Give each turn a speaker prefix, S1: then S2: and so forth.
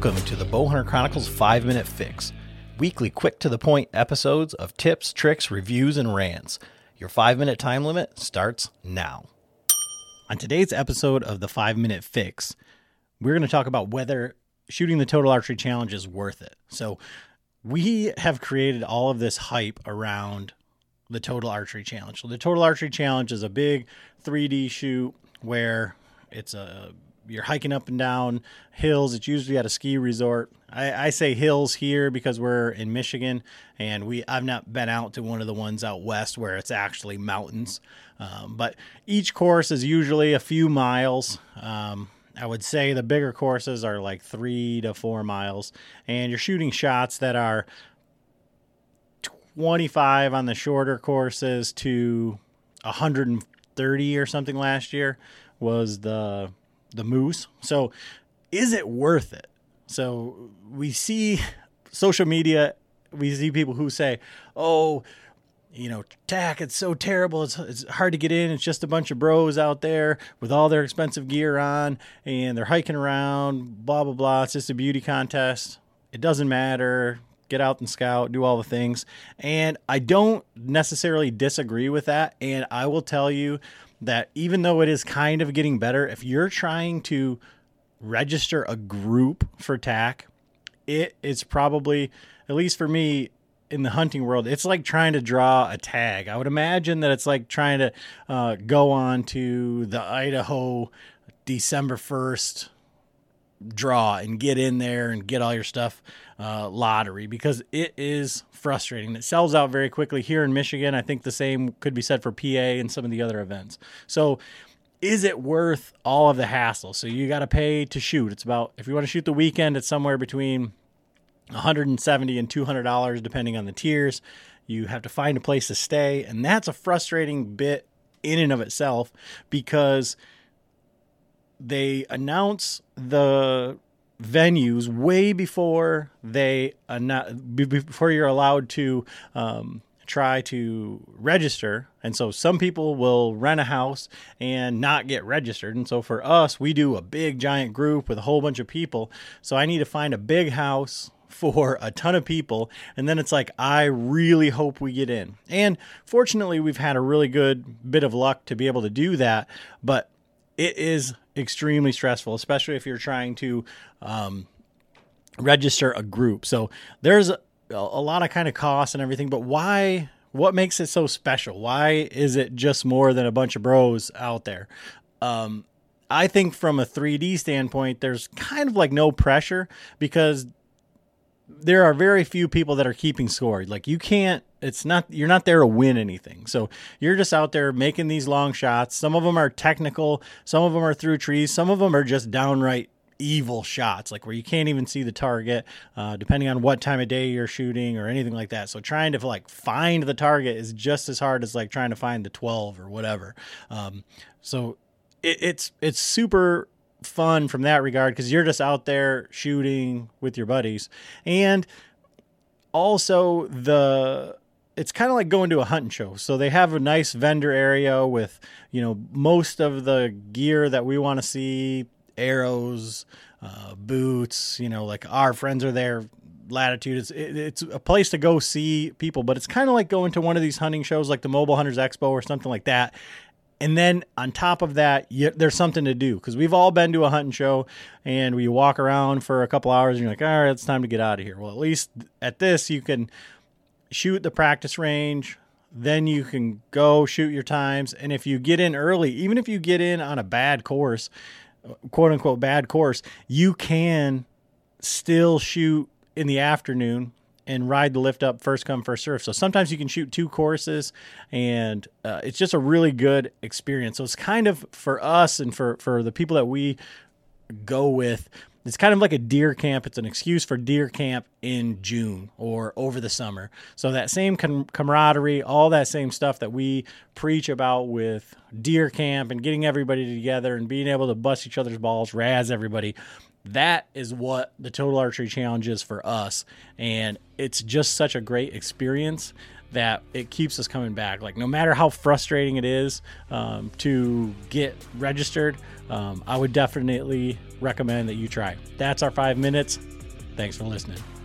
S1: Welcome to the Bowhunter Chronicles 5-Minute Fix, weekly quick-to-the-point episodes of tips, tricks, reviews, and rants. Your 5-minute time limit starts now. On today's episode of the 5-Minute Fix, we're going to talk about whether shooting the Total Archery Challenge is worth it. So we have created all of this hype around the Total Archery Challenge. So the Total Archery Challenge is a big 3D shoot where you're hiking up and down hills. It's usually at a ski resort. I say hills here because we're in Michigan, and I've not been out to one of the ones out west where it's actually mountains. But each course is usually a few miles. I would say the bigger courses are like 3 to 4 miles, and you're shooting shots that are 25 on the shorter courses to 130 or something. Last year was the moose. So is it worth it? So we see social media, we see people who say, oh, TAC, it's so terrible. It's hard to get in. It's just a bunch of bros out there with all their expensive gear on, and they're hiking around, blah, blah, blah. It's just a beauty contest. It doesn't matter. Get out and scout, do all the things. And I don't necessarily disagree with that. And I will tell you that even though it is kind of getting better, if you're trying to register a group for TAC, it is probably, at least for me in the hunting world, it's like trying to draw a tag. I would imagine that it's like trying to go on to the Idaho December 1st draw and get in there and get all your stuff lottery, because it is frustrating. It sells out very quickly here in Michigan. I think the same could be said for PA and some of the other events. So is it worth all of the hassle? So you got to pay to shoot. It's about, if you want to shoot the weekend, it's somewhere between $170 and $200 depending on the tiers. You have to find a place to stay, and that's a frustrating bit in and of itself, because they announce the venues way before before you're allowed to try to register. And so some people will rent a house and not get registered. And so for us, we do a big giant group with a whole bunch of people. So I need to find a big house for a ton of people. And then it's like, I really hope we get in. And fortunately, we've had a really good bit of luck to be able to do that. But it is extremely stressful, especially if you're trying to register a group. So there's a lot of kind of costs and everything, but why? What makes it so special? Why is it just more than a bunch of bros out there? I think from a 3D standpoint, there's kind of like no pressure, because there are very few people that are keeping score. Like you're not there to win anything. So you're just out there making these long shots. Some of them are technical. Some of them are through trees. Some of them are just downright evil shots, like where you can't even see the target, depending on what time of day you're shooting or anything like that. So trying to find the target is just as hard as trying to find the 12 or whatever. So it's super fun from that regard, because you're just out there shooting with your buddies. And also it's kind of like going to a hunting show. So they have a nice vendor area with, most of the gear that we want to see, arrows, boots, like our friends are there, Latitude. It's a place to go see people, but it's kind of like going to one of these hunting shows like the Mobile Hunters Expo or something like that. And then on top of that, there's something to do, because we've all been to a hunting show and we walk around for a couple hours and you're like, all right, it's time to get out of here. Well, at least at this, you can shoot the practice range, then you can go shoot your times. And if you get in early, even if you get in on a bad course, quote unquote bad course, you can still shoot in the afternoon and ride the lift up first come, first serve. So sometimes you can shoot 2 courses, and it's just a really good experience. So it's kind of, for us and for the people that we go with, it's kind of like a deer camp. It's an excuse for deer camp in June or over the summer. So that same camaraderie, all that same stuff that we preach about with deer camp and getting everybody together and being able to bust each other's balls, razz everybody, that is what the Total Archery Challenge is for us. And it's just such a great experience that it keeps us coming back. Like, no matter how frustrating it is to get registered, I would definitely recommend that you try. That's our 5 minutes. Thanks for listening.